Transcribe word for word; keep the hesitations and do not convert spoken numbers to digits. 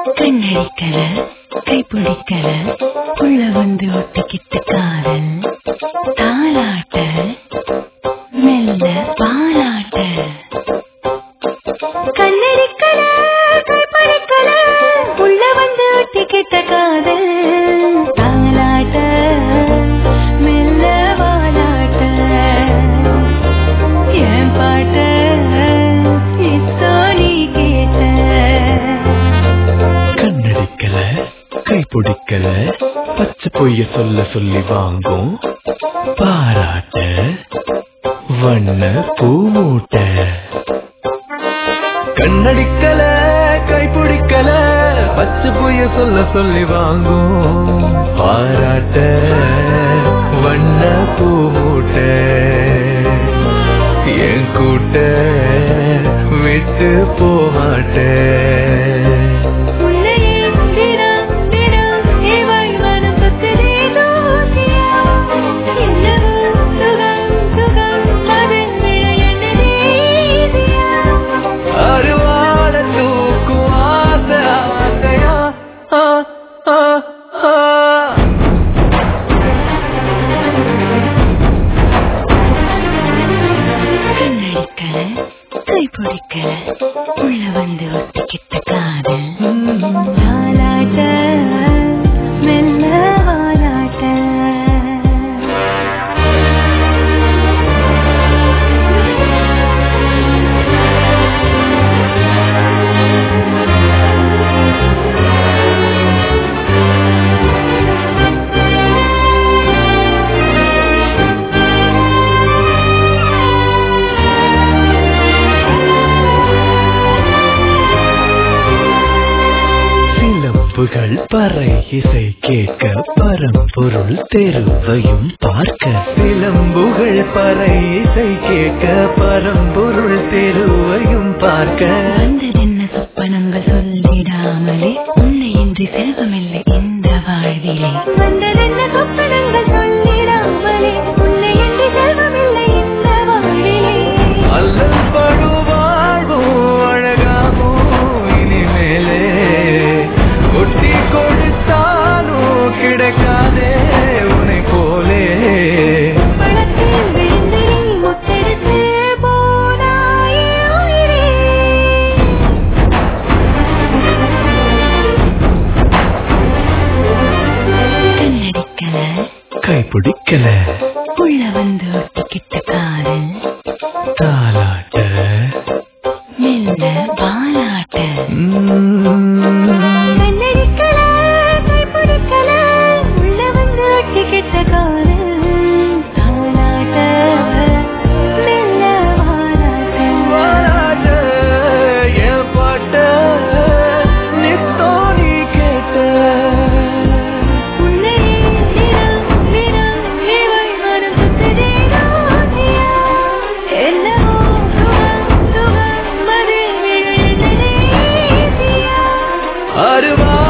கண்ணடிக்கல கைப்பிடிக்கல உள்ள வந்து ஒட்டிக்கிட்டு காதல் தாலாட்ட மெல்ல பாலாட்ட. கண்ணடிக்கல கைப்பிடிக்கல உள்ள வந்து ஒட்டிக்கிட்ட காதல் தாலாட்ட மெல்ல பாலாட்ட. என் பாட்ட கைப்பிடிக்கல பச்சை பொய்ய சொல்ல சொல்லி வாங்கும் பாராட்ட வண்ண பூமூட்ட. கண்ணடிக்கல கைப்பிடிக்கல பச்சை பொய்ய சொல்ல சொல்லி வாங்கும் பாராட்ட வண்ண பூமூட்ட. என் கூட்ட விட்டு போமாட்ட. உள்ள வந்து ஒட்டிக்கிட்ட காதல் தாலாட்ட மெல்ல வாலாட்ட. பறை இசை கேட்க பரம்பொருள் தெருவையும் பார்க்க. சிலம்புகள் பறை இசை கேட்க பரம்பொருள் தெருவையும் பார்க்க. வந்ததென்ன சொப்பனங்கள் சொல்லிடாமலே உன்னை இன்றி செல்வமில்லை இந்த வாழ்விலே. வந்ததென்ன சொப்பனங்கள் சொல்லிடாமலே உன்னை இன்றி செல்வமில்லை இந்த வாழ்விலே. அல்லல் படுவாழ்வும் அழகாகும் இனிமேலே ஒட்டி கொடுத்தாலும் கிடைக்காதே உன்னை போலே. கண்ணடிக்கல கைப்பிடிக்கல உள்ள வந்து ஒட்டிக்கிட்ட காதல் தாலாட்ட மெல்ல பாலாட்ட. அருவா